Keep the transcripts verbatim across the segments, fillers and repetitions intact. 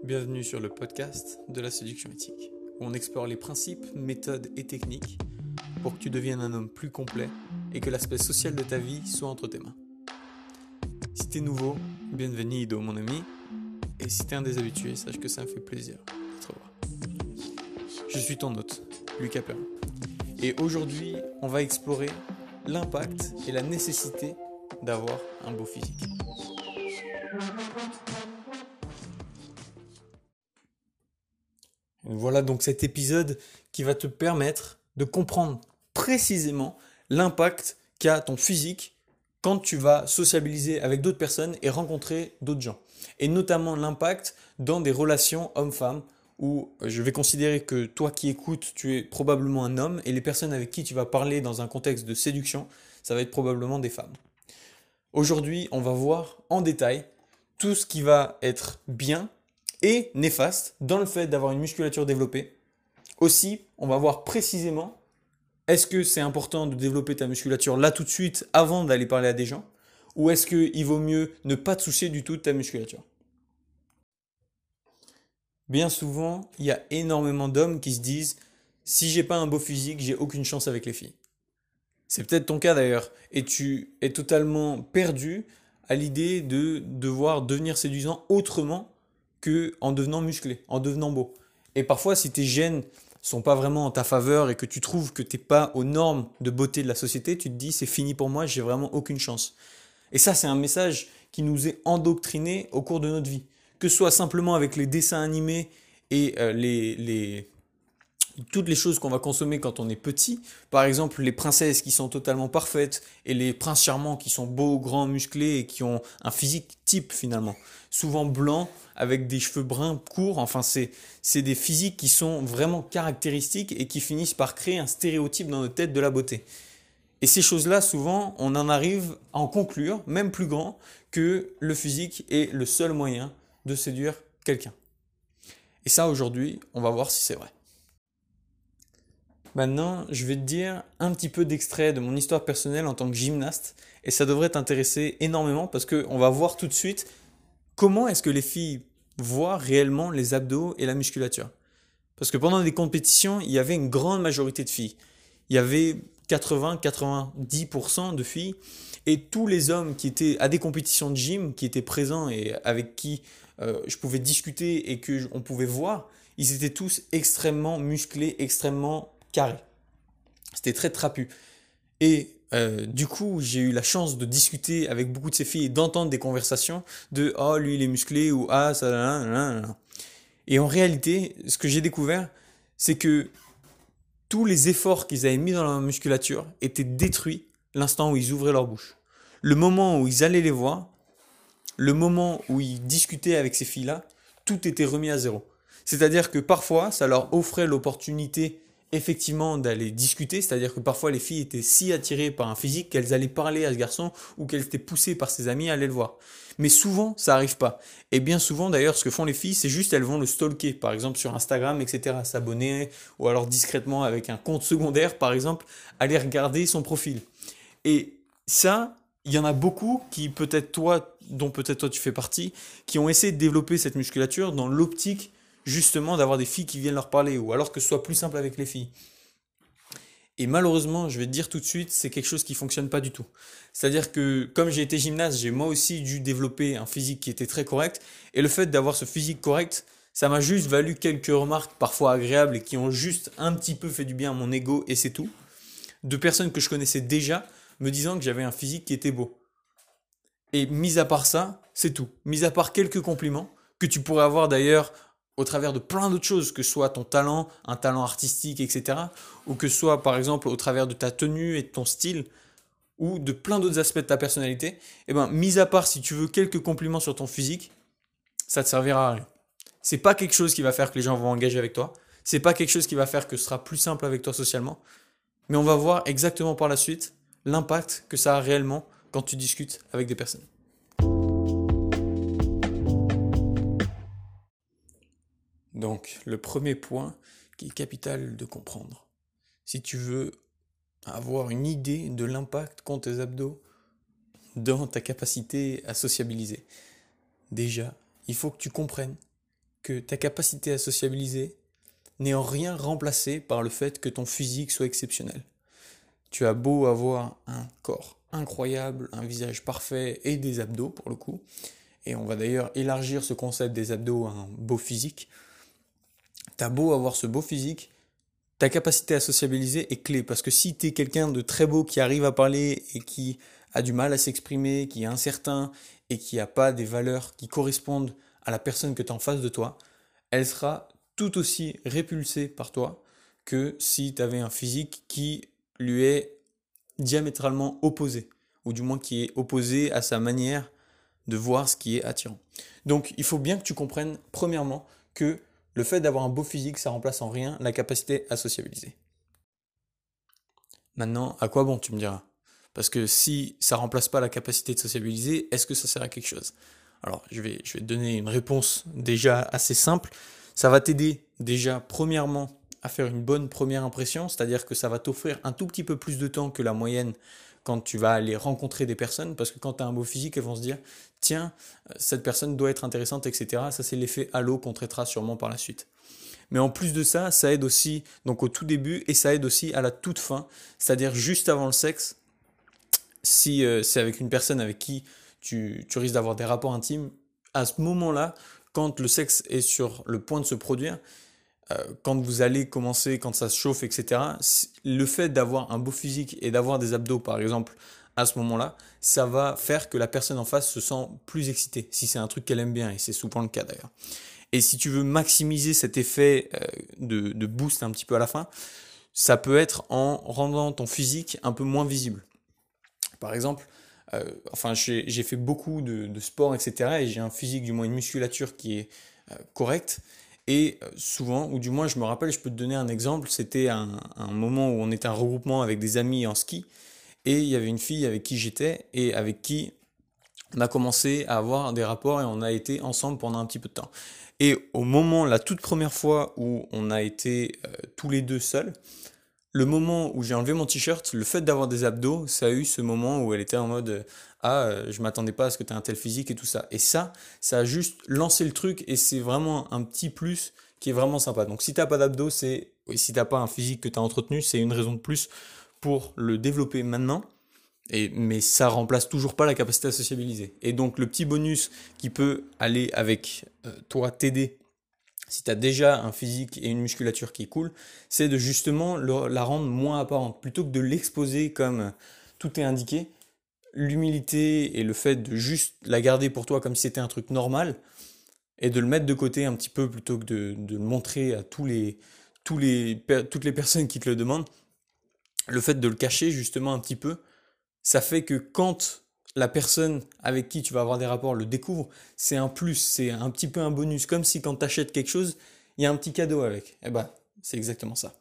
Bienvenue sur le podcast de la séduction éthique, où on explore les principes, méthodes et techniques pour que tu deviennes un homme plus complet et que l'aspect social de ta vie soit entre tes mains. Si t'es nouveau, bienvenue Ido mon ami, et si t'es un des habitués, sache que ça me fait plaisir de te revoir. Je suis ton hôte, Lucas Perrin, et aujourd'hui on va explorer l'impact et la nécessité d'avoir un beau physique. Voilà donc cet épisode qui va te permettre de comprendre précisément l'impact qu'a ton physique quand tu vas sociabiliser avec d'autres personnes et rencontrer d'autres gens. Et notamment l'impact dans des relations hommes-femmes où je vais considérer que toi qui écoutes, tu es probablement un homme et les personnes avec qui tu vas parler dans un contexte de séduction, ça va être probablement des femmes. Aujourd'hui, on va voir en détail tout ce qui va être bien et néfaste dans le fait d'avoir une musculature développée. Aussi, on va voir précisément est-ce que c'est important de développer ta musculature là tout de suite avant d'aller parler à des gens ou est-ce qu'il vaut mieux ne pas te soucier du tout de ta musculature. Bien souvent, il y a énormément d'hommes qui se disent si j'ai pas un beau physique, j'ai aucune chance avec les filles. C'est peut-être ton cas d'ailleurs et tu es totalement perdu à l'idée de devoir devenir séduisant autrement que en devenant musclé, en devenant beau. Et parfois, si tes gènes sont pas vraiment en ta faveur et que tu trouves que t'es pas aux normes de beauté de la société, tu te dis c'est fini pour moi, j'ai vraiment aucune chance. Et ça, c'est un message qui nous est endoctriné au cours de notre vie. Que ce soit simplement avec les dessins animés et euh, les, les, toutes les choses qu'on va consommer quand on est petit. Par exemple, les princesses qui sont totalement parfaites et les princes charmants qui sont beaux, grands, musclés et qui ont un physique type finalement. Souvent blanc, avec des cheveux bruns courts. Enfin, c'est, c'est des physiques qui sont vraiment caractéristiques et qui finissent par créer un stéréotype dans notre tête de la beauté. Et ces choses-là, souvent, on en arrive à en conclure, même plus grand, que le physique est le seul moyen de séduire quelqu'un. Et ça, aujourd'hui, on va voir si c'est vrai. Maintenant, je vais te dire un petit peu d'extrait de mon histoire personnelle en tant que gymnaste et ça devrait t'intéresser énormément parce qu'on va voir tout de suite comment est-ce que les filles voient réellement les abdos et la musculature. Parce que pendant des compétitions, il y avait une grande majorité de filles. Il y avait quatre-vingts à quatre-vingt-dix pour cent de filles et tous les hommes qui étaient à des compétitions de gym, qui étaient présents et avec qui euh, je pouvais discuter et que on pouvait voir, ils étaient tous extrêmement musclés, extrêmement carré. C'était très trapu. Et euh, du coup, j'ai eu la chance de discuter avec beaucoup de ces filles et d'entendre des conversations de « Oh, lui, il est musclé » ou « Ah, ça... » là, là, là. Et en réalité, ce que j'ai découvert, c'est que tous les efforts qu'ils avaient mis dans leur musculature étaient détruits l'instant où ils ouvraient leur bouche. Le moment où ils allaient les voir, le moment où ils discutaient avec ces filles-là, tout était remis à zéro. C'est-à-dire que parfois, ça leur offrait l'opportunité effectivement d'aller discuter, c'est-à-dire que parfois les filles étaient si attirées par un physique qu'elles allaient parler à ce garçon ou qu'elles étaient poussées par ses amis à aller le voir. Mais souvent, ça arrive pas. Et bien souvent, d'ailleurs, ce que font les filles, c'est juste elles vont le stalker, par exemple sur Instagram, et cetera, s'abonner, ou alors discrètement avec un compte secondaire, par exemple, aller regarder son profil. Et ça, il y en a beaucoup qui, peut-être toi, dont peut-être toi tu fais partie, qui ont essayé de développer cette musculature dans l'optique justement d'avoir des filles qui viennent leur parler ou alors que ce soit plus simple avec les filles. Et malheureusement, je vais te dire tout de suite, c'est quelque chose qui fonctionne pas du tout. C'est-à-dire que comme j'ai été gymnaste, j'ai moi aussi dû développer un physique qui était très correct et le fait d'avoir ce physique correct, ça m'a juste valu quelques remarques parfois agréables et qui ont juste un petit peu fait du bien à mon ego et c'est tout. De personnes que je connaissais déjà me disant que j'avais un physique qui était beau. Et mis à part ça, c'est tout. Mis à part quelques compliments que tu pourrais avoir d'ailleurs au travers de plein d'autres choses, que ce soit ton talent, un talent artistique, et cetera, ou que ce soit par exemple au travers de ta tenue et de ton style, ou de plein d'autres aspects de ta personnalité, et ben, mis à part si tu veux quelques compliments sur ton physique, ça te servira à rien. C'est pas quelque chose qui va faire que les gens vont engager avec toi, c'est pas quelque chose qui va faire que ce sera plus simple avec toi socialement, mais on va voir exactement par la suite l'impact que ça a réellement quand tu discutes avec des personnes. Donc, le premier point qui est capital de comprendre. Si tu veux avoir une idée de l'impact qu'ont tes abdos dans ta capacité à sociabiliser, déjà, il faut que tu comprennes que ta capacité à sociabiliser n'est en rien remplacée par le fait que ton physique soit exceptionnel. Tu as beau avoir un corps incroyable, un visage parfait et des abdos pour le coup, et on va d'ailleurs élargir ce concept des abdos à un beau physique. T'as beau avoir ce beau physique, ta capacité à sociabiliser est clé, parce que si t'es quelqu'un de très beau qui arrive à parler et qui a du mal à s'exprimer, qui est incertain et qui n'a pas des valeurs qui correspondent à la personne que tu as en face de toi, elle sera tout aussi répulsée par toi que si tu avais un physique qui lui est diamétralement opposé, ou du moins qui est opposé à sa manière de voir ce qui est attirant. Donc il faut bien que tu comprennes, premièrement, que le fait d'avoir un beau physique, ça remplace en rien la capacité à sociabiliser. Maintenant, à quoi bon, tu me diras? Parce que si ça remplace pas la capacité de sociabiliser, est-ce que ça sert à quelque chose? Alors, je vais, je vais te donner une réponse déjà assez simple. Ça va t'aider déjà, premièrement, à faire une bonne première impression, c'est-à-dire que ça va t'offrir un tout petit peu plus de temps que la moyenne quand tu vas aller rencontrer des personnes, parce que quand tu as un beau physique, elles vont se dire, tiens, cette personne doit être intéressante, et cetera. Ça, c'est l'effet halo qu'on traitera sûrement par la suite. Mais en plus de ça, ça aide aussi donc au tout début et ça aide aussi à la toute fin, c'est-à-dire juste avant le sexe. Si euh, c'est avec une personne avec qui tu, tu risques d'avoir des rapports intimes, à ce moment-là, quand le sexe est sur le point de se produire, euh, quand vous allez commencer, quand ça se chauffe, et cetera, le fait d'avoir un beau physique et d'avoir des abdos, par exemple, à ce moment-là, ça va faire que la personne en face se sent plus excitée, si c'est un truc qu'elle aime bien, et c'est souvent le cas d'ailleurs. Et si tu veux maximiser cet effet euh, de, de boost un petit peu à la fin, ça peut être en rendant ton physique un peu moins visible. Par exemple, euh, enfin j'ai, j'ai fait beaucoup de, de sport, et cetera. Et j'ai un physique, du moins une musculature qui est euh, correcte. Et euh, souvent, ou du moins je me rappelle, je peux te donner un exemple, c'était un, un moment où on était un regroupement avec des amis en ski. Et il y avait une fille avec qui j'étais et avec qui on a commencé à avoir des rapports et on a été ensemble pendant un petit peu de temps. Et au moment, la toute première fois où on a été euh, tous les deux seuls, le moment où j'ai enlevé mon t-shirt, le fait d'avoir des abdos, ça a eu ce moment où elle était en mode euh, ah euh, je m'attendais pas à ce que tu aies un tel physique et tout ça. Et ça, ça a juste lancé le truc et c'est vraiment un petit plus qui est vraiment sympa. Donc si t'as pas d'abdos, c'est oui, si t'as pas un physique que tu as entretenu, c'est une raison de plus pour le développer maintenant. Et, mais ça remplace toujours pas la capacité à sociabiliser. Et donc le petit bonus qui peut aller avec euh, toi t'aider si tu as déjà un physique et une musculature qui est cool, c'est de justement le, la rendre moins apparente. Plutôt que de l'exposer comme tout est indiqué, l'humilité et le fait de juste la garder pour toi comme si c'était un truc normal et de le mettre de côté un petit peu plutôt que de, de le montrer à tous les, tous les, toutes les personnes qui te le demandent, le fait de le cacher justement un petit peu, ça fait que quand la personne avec qui tu vas avoir des rapports le découvre, c'est un plus, c'est un petit peu un bonus. Comme si quand tu achètes quelque chose, il y a un petit cadeau avec. Eh ben, c'est exactement ça.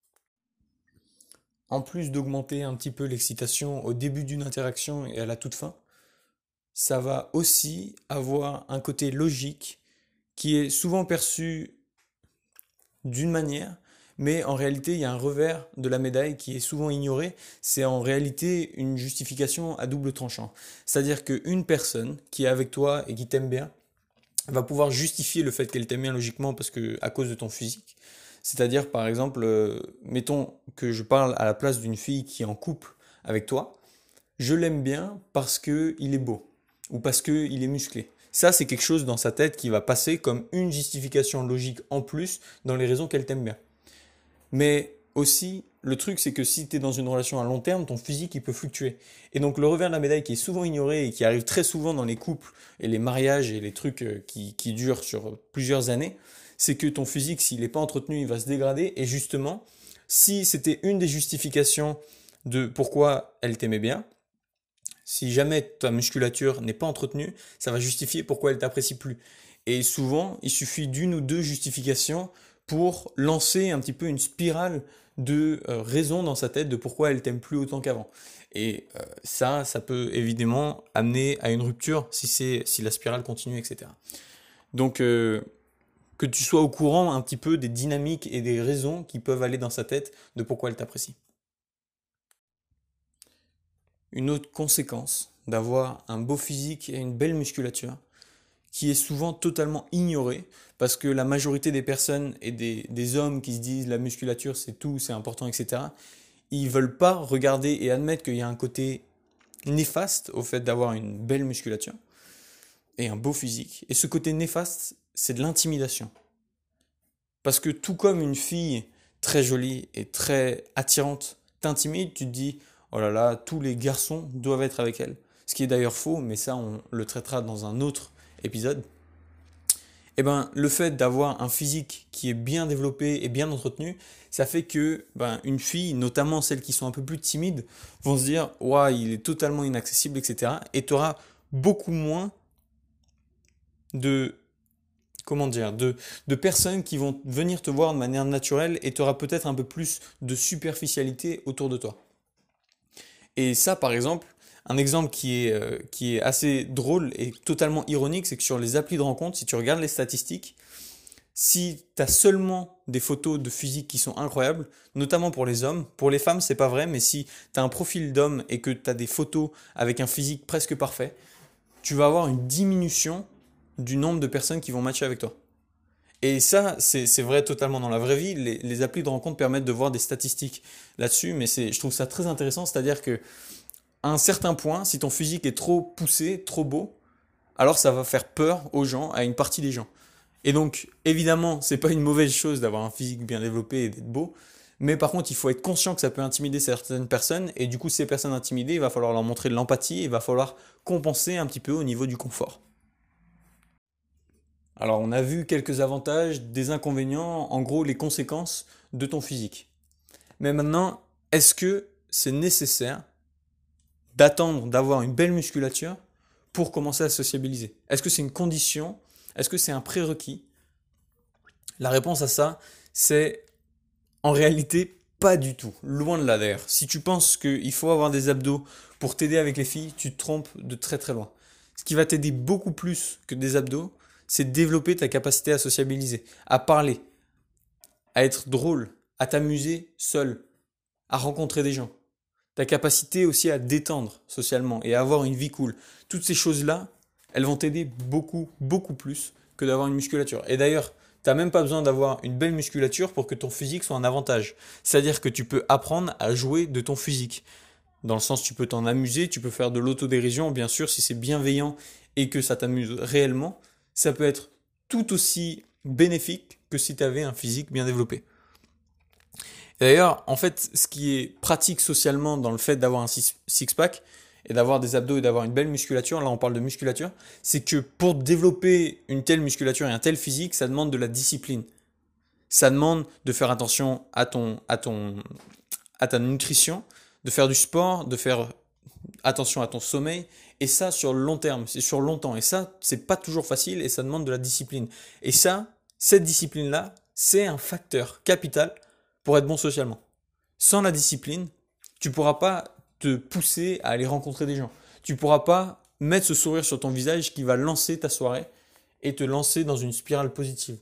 En plus d'augmenter un petit peu l'excitation au début d'une interaction et à la toute fin, ça va aussi avoir un côté logique qui est souvent perçu d'une manière, mais en réalité, il y a un revers de la médaille qui est souvent ignoré. C'est en réalité une justification à double tranchant. C'est-à-dire qu'une personne qui est avec toi et qui t'aime bien va pouvoir justifier le fait qu'elle t'aime bien logiquement parce que à cause de ton physique. C'est-à-dire, par exemple, euh, mettons que je parle à la place d'une fille qui est en couple avec toi. Je l'aime bien parce que il est beau ou parce que il est musclé. Ça, c'est quelque chose dans sa tête qui va passer comme une justification logique en plus dans les raisons qu'elle t'aime bien. Mais aussi, le truc, c'est que si tu es dans une relation à long terme, ton physique, il peut fluctuer. Et donc, le revers de la médaille qui est souvent ignoré et qui arrive très souvent dans les couples et les mariages et les trucs euh, qui, qui durent sur plusieurs années, c'est que ton physique, s'il n'est pas entretenu, il va se dégrader. Et justement, si c'était une des justifications de pourquoi elle t'aimait bien, si jamais ta musculature n'est pas entretenue, ça va justifier pourquoi elle t'apprécie plus. Et souvent, il suffit d'une ou deux justifications pour lancer un petit peu une spirale de euh, raisons dans sa tête de pourquoi elle t'aime plus autant qu'avant. Et euh, ça, ça peut évidemment amener à une rupture si c'est si la spirale continue, et cetera. Donc euh, que tu sois au courant un petit peu des dynamiques et des raisons qui peuvent aller dans sa tête de pourquoi elle t'apprécie. Une autre conséquence d'avoir un beau physique et une belle musculature, qui est souvent totalement ignoré parce que la majorité des personnes et des, des hommes qui se disent la musculature c'est tout, c'est important, et cetera, ils veulent pas regarder et admettre qu'il y a un côté néfaste au fait d'avoir une belle musculature et un beau physique. Et ce côté néfaste, c'est de l'intimidation. Parce que tout comme une fille très jolie et très attirante t'intimide, tu te dis oh là là, tous les garçons doivent être avec elle. Ce qui est d'ailleurs faux, mais ça on le traitera dans un autre épisode. Et ben le fait d'avoir un physique qui est bien développé et bien entretenu, ça fait que ben, une fille, notamment celles qui sont un peu plus timides, vont se dire ouah, il est totalement inaccessible, et cetera. Et tu auras beaucoup moins de comment dire, de, de personnes qui vont venir te voir de manière naturelle et tu auras peut-être un peu plus de superficialité autour de toi. Et ça, par exemple, un exemple qui est, euh, qui est assez drôle et totalement ironique, c'est que sur les applis de rencontre, si tu regardes les statistiques, si tu as seulement des photos de physique qui sont incroyables, notamment pour les hommes, pour les femmes c'est pas vrai, mais si tu as un profil d'homme et que tu as des photos avec un physique presque parfait, tu vas avoir une diminution du nombre de personnes qui vont matcher avec toi. Et ça, c'est, c'est vrai totalement dans la vraie vie. Les, les applis de rencontre permettent de voir des statistiques là-dessus, mais c'est, je trouve ça très intéressant. C'est-à-dire que à un certain point, si ton physique est trop poussé, trop beau, alors ça va faire peur aux gens, à une partie des gens. Et donc, évidemment, c'est pas une mauvaise chose d'avoir un physique bien développé et d'être beau, mais par contre, il faut être conscient que ça peut intimider certaines personnes, et du coup, ces personnes intimidées, il va falloir leur montrer de l'empathie, il va falloir compenser un petit peu au niveau du confort. Alors, on a vu quelques avantages, des inconvénients, en gros, les conséquences de ton physique. Mais maintenant, est-ce que c'est nécessaire d'attendre d'avoir une belle musculature pour commencer à sociabiliser? Est-ce que c'est une condition? Est-ce que c'est un prérequis? La réponse à ça, c'est en réalité pas du tout. Loin de là d'ailleurs. Si tu penses qu'il faut avoir des abdos pour t'aider avec les filles, tu te trompes de très très loin. Ce qui va t'aider beaucoup plus que des abdos, c'est de développer ta capacité à sociabiliser, à parler, à être drôle, à t'amuser seul, à rencontrer des gens. Ta capacité aussi à détendre socialement et à avoir une vie cool. Toutes ces choses-là, elles vont t'aider beaucoup, beaucoup plus que d'avoir une musculature. Et d'ailleurs, tu n'as même pas besoin d'avoir une belle musculature pour que ton physique soit un avantage. C'est-à-dire que tu peux apprendre à jouer de ton physique. Dans le sens, tu peux t'en amuser, tu peux faire de l'autodérision, bien sûr, si c'est bienveillant et que ça t'amuse réellement, ça peut être tout aussi bénéfique que si tu avais un physique bien développé. D'ailleurs, en fait, ce qui est pratique socialement dans le fait d'avoir un six-pack et d'avoir des abdos et d'avoir une belle musculature, là on parle de musculature, c'est que pour développer une telle musculature et un tel physique, ça demande de la discipline. Ça demande de faire attention à ton, à ton, à ta nutrition, de faire du sport, de faire attention à ton sommeil, et ça sur le long terme, c'est sur longtemps. Et ça, c'est pas toujours facile et ça demande de la discipline. Et ça, cette discipline-là, c'est un facteur capital pour être bon socialement. Sans la discipline, tu ne pourras pas te pousser à aller rencontrer des gens. Tu ne pourras pas mettre ce sourire sur ton visage qui va lancer ta soirée et te lancer dans une spirale positive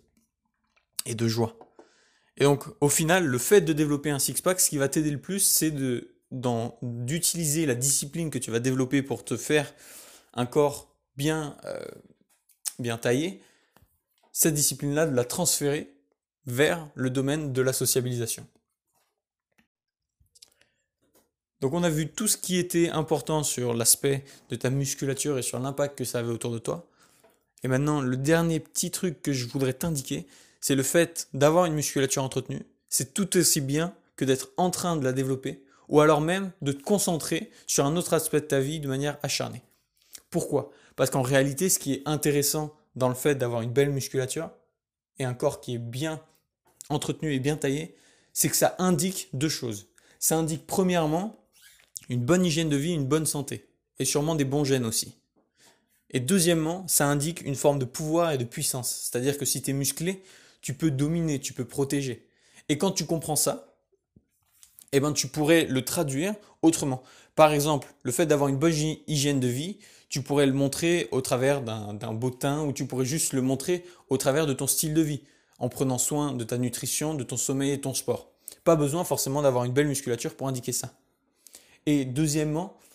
et de joie. Et donc, au final, le fait de développer un six-pack, ce qui va t'aider le plus, c'est de, dans, d'utiliser la discipline que tu vas développer pour te faire un corps bien, euh, bien taillé, cette discipline-là, de la transférer vers le domaine de la sociabilisation. Donc on a vu tout ce qui était important sur l'aspect de ta musculature et sur l'impact que ça avait autour de toi. Et maintenant, le dernier petit truc que je voudrais t'indiquer, c'est le fait d'avoir une musculature entretenue. C'est tout aussi bien que d'être en train de la développer, ou alors même de te concentrer sur un autre aspect de ta vie de manière acharnée. Pourquoi ? Parce qu'en réalité, ce qui est intéressant dans le fait d'avoir une belle musculature et un corps qui est bien entretenu et bien taillé, c'est que ça indique deux choses. Ça indique premièrement une bonne hygiène de vie, une bonne santé, et sûrement des bons gènes aussi. Et deuxièmement, ça indique une forme de pouvoir et de puissance. C'est-à-dire que si tu es musclé, tu peux dominer, tu peux protéger. Et quand tu comprends ça, eh ben, tu pourrais le traduire autrement. Par exemple, le fait d'avoir une bonne hygiène de vie, tu pourrais le montrer au travers d'un, d'un beau teint, ou tu pourrais juste le montrer au travers de ton style de vie, en prenant soin de ta nutrition, de ton sommeil et ton sport. Pas besoin forcément d'avoir une belle musculature pour indiquer ça. Et deuxièmement,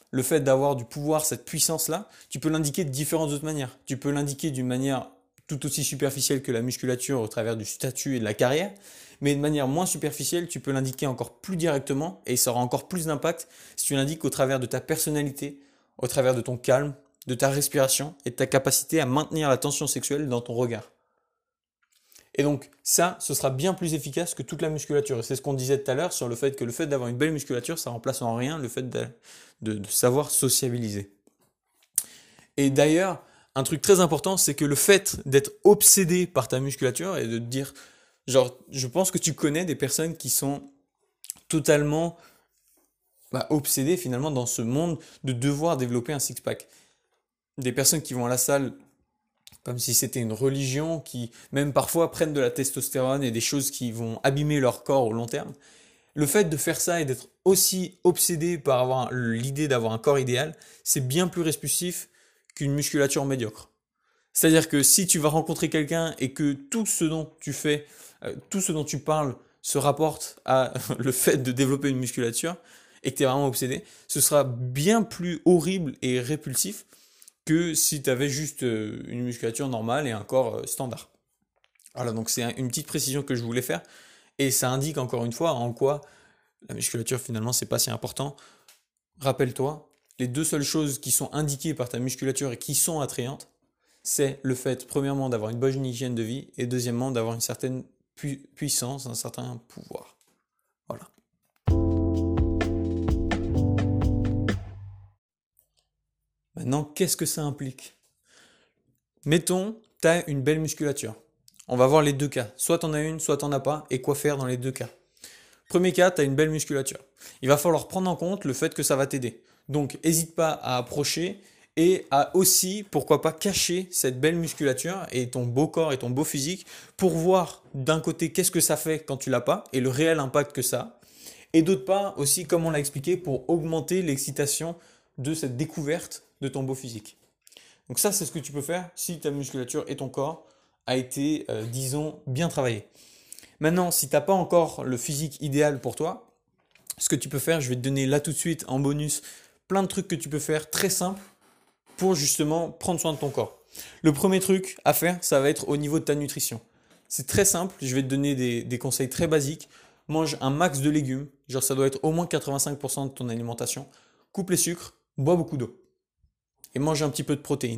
le fait d'avoir du pouvoir, cette puissance-là, tu peux l'indiquer de différentes autres manières. Tu peux l'indiquer d'une manière tout aussi superficielle que la musculature au travers du statut et de la carrière, mais de manière moins superficielle, tu peux l'indiquer encore plus directement et ça aura encore plus d'impact si tu l'indiques au travers de ta personnalité, au travers de ton calme, de ta respiration et de ta capacité à maintenir la tension sexuelle dans ton regard. Et donc ça, ce sera bien plus efficace que toute la musculature. Et c'est ce qu'on disait tout à l'heure sur le fait que le fait d'avoir une belle musculature, ça remplace en rien le fait de, de, de savoir sociabiliser. Et d'ailleurs, un truc très important, c'est que le fait d'être obsédé par ta musculature et de te dire, genre, je pense que tu connais des personnes qui sont totalement bah, obsédées finalement dans ce monde de devoir développer un six-pack. Des personnes qui vont à la salle comme si c'était une religion, qui même parfois prennent de la testostérone et des choses qui vont abîmer leur corps au long terme. Le fait de faire ça et d'être aussi obsédé par avoir l'idée d'avoir un corps idéal, c'est bien plus répulsif qu'une musculature médiocre. C'est-à-dire que si tu vas rencontrer quelqu'un et que tout ce dont tu fais, euh, tout ce dont tu parles se rapporte à le fait de développer une musculature et que tu es vraiment obsédé, ce sera bien plus horrible et répulsif que si tu avais juste une musculature normale et un corps standard. Voilà, donc c'est une petite précision que je voulais faire. Et ça indique encore une fois en quoi la musculature finalement c'est pas si important. Rappelle-toi, les deux seules choses qui sont indiquées par ta musculature et qui sont attrayantes, c'est le fait premièrement d'avoir une bonne hygiène de vie et deuxièmement d'avoir une certaine pu- puissance, un certain pouvoir. Voilà. Maintenant, qu'est-ce que ça implique? Mettons, tu as une belle musculature. On va voir les deux cas. Soit tu en as une, soit tu n'en as pas, et quoi faire dans les deux cas. Premier cas, tu as une belle musculature. Il va falloir prendre en compte le fait que ça va t'aider. Donc, n'hésite pas à approcher et à aussi, pourquoi pas, cacher cette belle musculature et ton beau corps et ton beau physique pour voir d'un côté qu'est-ce que ça fait quand tu l'as pas et le réel impact que ça a. Et d'autre part aussi, comme on l'a expliqué, pour augmenter l'excitation de cette découverte de ton beau physique. Donc ça, c'est ce que tu peux faire si ta musculature et ton corps a été, euh, disons, bien travaillé. Maintenant, si tu n'as pas encore le physique idéal pour toi, ce que tu peux faire, je vais te donner là tout de suite en bonus plein de trucs que tu peux faire très simples pour justement prendre soin de ton corps. Le premier truc à faire, ça va être au niveau de ta nutrition. C'est très simple, je vais te donner des, des conseils très basiques. Mange un max de légumes, genre ça doit être au moins quatre-vingt-cinq pour cent de ton alimentation. Coupe les sucres, bois beaucoup d'eau. Et mange un petit peu de protéines.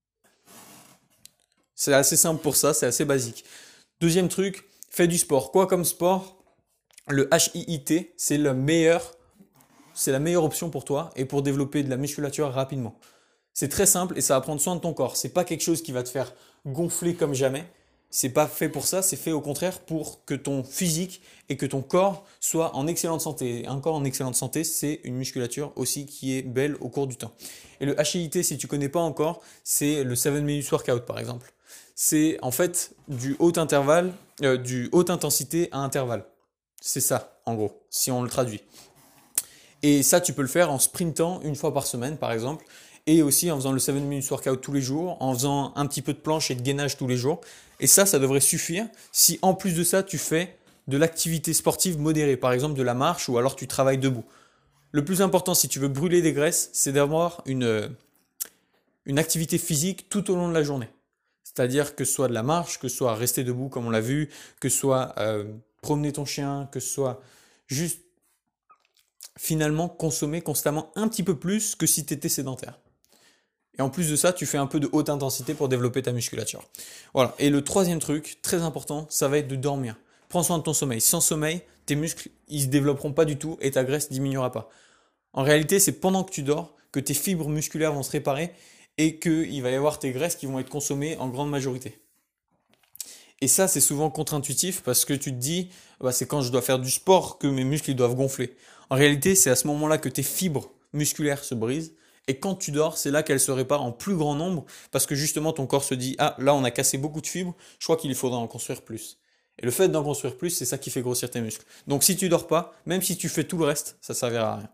C'est assez simple pour ça, c'est assez basique. Deuxième truc, fais du sport. Quoi comme sport? Le H I I T, c'est le meilleur, c'est la meilleure option pour toi et pour développer de la musculature rapidement. C'est très simple et ça va prendre soin de ton corps. C'est pas quelque chose qui va te faire gonfler comme jamais. C'est pas fait pour ça, c'est fait au contraire pour que ton physique et que ton corps soient en excellente santé. Un corps en excellente santé, c'est une musculature aussi qui est belle au cours du temps. Et le H I I T, si tu connais pas encore, c'est le sept minutes workout par exemple. C'est en fait du haut intervalle, euh, du haute intensité à intervalle. C'est ça, en gros, si on le traduit. Et ça, tu peux le faire en sprintant une fois par semaine, par exemple, et aussi en faisant le sept minutes workout tous les jours, en faisant un petit peu de planche et de gainage tous les jours. Et ça, ça devrait suffire si en plus de ça, tu fais de l'activité sportive modérée, par exemple de la marche ou alors tu travailles debout. Le plus important, si tu veux brûler des graisses, c'est d'avoir une, une activité physique tout au long de la journée. C'est-à-dire que ce soit de la marche, que ce soit rester debout comme on l'a vu, que ce soit euh, promener ton chien, que ce soit juste finalement consommer constamment un petit peu plus que si tu étais sédentaire. Et en plus de ça, tu fais un peu de haute intensité pour développer ta musculature. Voilà. Et le troisième truc, très important, ça va être de dormir. Prends soin de ton sommeil. Sans sommeil, tes muscles, ils se développeront pas du tout et ta graisse diminuera pas. En réalité, c'est pendant que tu dors que tes fibres musculaires vont se réparer et qu'il va y avoir tes graisses qui vont être consommées en grande majorité. Et ça, c'est souvent contre-intuitif parce que tu te dis, bah, c'est quand je dois faire du sport que mes muscles ils doivent gonfler. En réalité, c'est à ce moment-là que tes fibres musculaires se brisent. Et quand tu dors, c'est là qu'elles se réparent en plus grand nombre parce que justement ton corps se dit, ah là on a cassé beaucoup de fibres, je crois qu'il faudra en construire plus. Et le fait d'en construire plus, c'est ça qui fait grossir tes muscles. Donc si tu dors pas, même si tu fais tout le reste, ça servira à rien.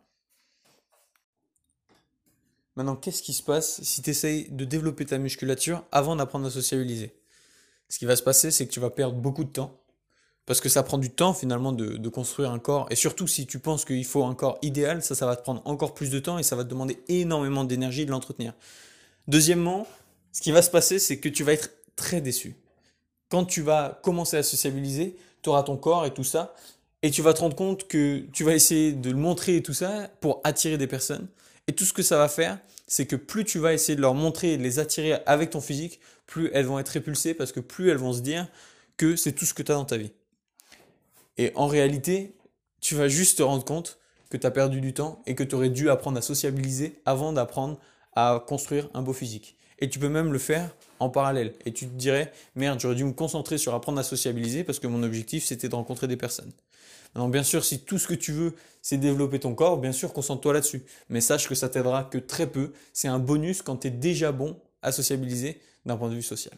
Maintenant, qu'est-ce qui se passe si tu essayes de développer ta musculature avant d'apprendre à sociabiliser? Ce qui va se passer, c'est que tu vas perdre beaucoup de temps. Parce que ça prend du temps finalement de, de construire un corps. Et surtout si tu penses qu'il faut un corps idéal, ça, ça va te prendre encore plus de temps et ça va te demander énormément d'énergie de l'entretenir. Deuxièmement, ce qui va se passer, c'est que tu vas être très déçu. Quand tu vas commencer à sociabiliser, tu auras ton corps et tout ça, et tu vas te rendre compte que tu vas essayer de le montrer et tout ça pour attirer des personnes. Et tout ce que ça va faire, c'est que plus tu vas essayer de leur montrer et de les attirer avec ton physique, plus elles vont être répulsées parce que plus elles vont se dire que c'est tout ce que tu as dans ta vie. Et en réalité, tu vas juste te rendre compte que tu as perdu du temps et que tu aurais dû apprendre à sociabiliser avant d'apprendre à construire un beau physique. Et tu peux même le faire en parallèle. Et tu te dirais, merde, j'aurais dû me concentrer sur apprendre à sociabiliser parce que mon objectif, c'était de rencontrer des personnes. Alors bien sûr, si tout ce que tu veux, c'est développer ton corps, bien sûr, concentre-toi là-dessus. Mais sache que ça t'aidera que très peu. C'est un bonus quand tu es déjà bon à sociabiliser d'un point de vue social.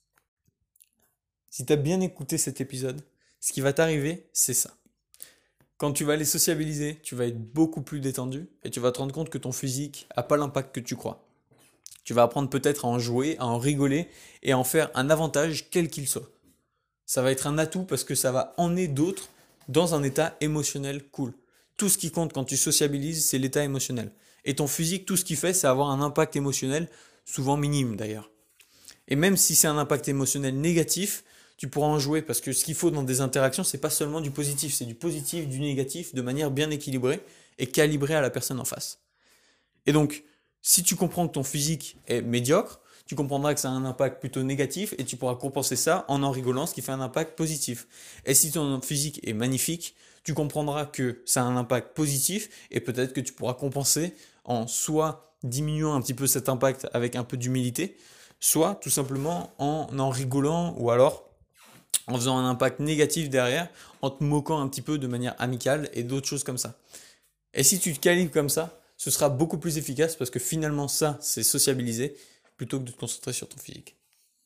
Si tu as bien écouté cet épisode, ce qui va t'arriver, c'est ça. Quand tu vas aller sociabiliser, tu vas être beaucoup plus détendu et tu vas te rendre compte que ton physique n'a pas l'impact que tu crois. Tu vas apprendre peut-être à en jouer, à en rigoler et à en faire un avantage quel qu'il soit. Ça va être un atout parce que ça va emmener d'autres dans un état émotionnel cool. Tout ce qui compte quand tu sociabilises, c'est l'état émotionnel. Et ton physique, tout ce qu'il fait, c'est avoir un impact émotionnel, souvent minime d'ailleurs. Et même si c'est un impact émotionnel négatif, tu pourras en jouer parce que ce qu'il faut dans des interactions, c'est pas seulement du positif, c'est du positif, du négatif, de manière bien équilibrée et calibrée à la personne en face. Et donc, si tu comprends que ton physique est médiocre, tu comprendras que ça a un impact plutôt négatif et tu pourras compenser ça en en rigolant, ce qui fait un impact positif. Et si ton physique est magnifique, tu comprendras que ça a un impact positif et peut-être que tu pourras compenser en soit diminuant un petit peu cet impact avec un peu d'humilité, soit tout simplement en en rigolant ou alors en faisant un impact négatif derrière, en te moquant un petit peu de manière amicale et d'autres choses comme ça. Et si tu te calibres comme ça, ce sera beaucoup plus efficace parce que finalement ça, c'est sociabiliser plutôt que de te concentrer sur ton physique.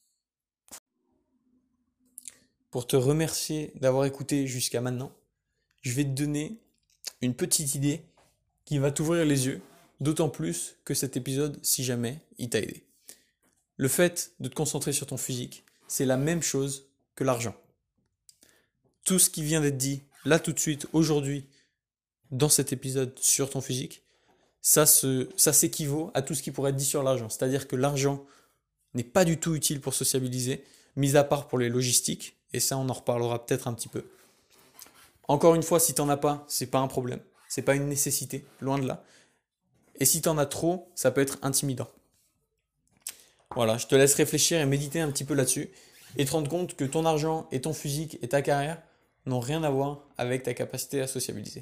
Pour te remercier d'avoir écouté jusqu'à maintenant, je vais te donner une petite idée qui va t'ouvrir les yeux, d'autant plus que cet épisode, si jamais, il t'a aidé. Le fait de te concentrer sur ton physique, c'est la même chose que l'argent. Tout ce qui vient d'être dit, là tout de suite, aujourd'hui, dans cet épisode sur ton physique, ça, se, ça s'équivaut à tout ce qui pourrait être dit sur l'argent. C'est-à-dire que l'argent n'est pas du tout utile pour sociabiliser, mis à part pour les logistiques, et ça on en reparlera peut-être un petit peu. Encore une fois, si t'en as pas, c'est pas un problème, c'est pas une nécessité, loin de là. Et si t'en as trop, ça peut être intimidant. Voilà, je te laisse réfléchir et méditer un petit peu là-dessus, et te rendre compte que ton argent et ton physique et ta carrière n'ont rien à voir avec ta capacité à sociabiliser.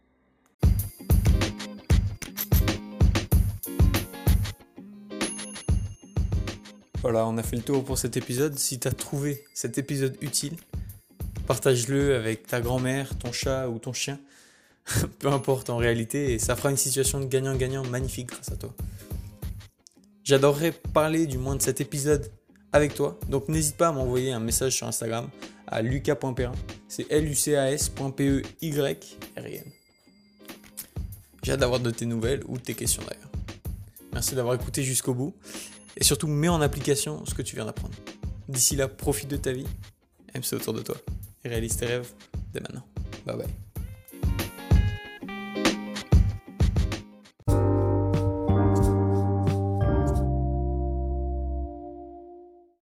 Voilà, on a fait le tour pour cet épisode. Si tu as trouvé cet épisode utile, partage-le avec ta grand-mère, ton chat ou ton chien. Peu importe en réalité, et ça fera une situation de gagnant-gagnant magnifique grâce à toi. J'adorerais parler du moins de cet épisode avec toi, donc n'hésite pas à m'envoyer un message sur Instagram à lucas point perrin, c'est L U C A S point P E Y R I N. J'ai hâte d'avoir de tes nouvelles ou de tes questions d'ailleurs. Merci d'avoir écouté jusqu'au bout. Et surtout, mets en application ce que tu viens d'apprendre. D'ici là, profite de ta vie, aime ce autour de toi et réalise tes rêves dès maintenant. Bye bye.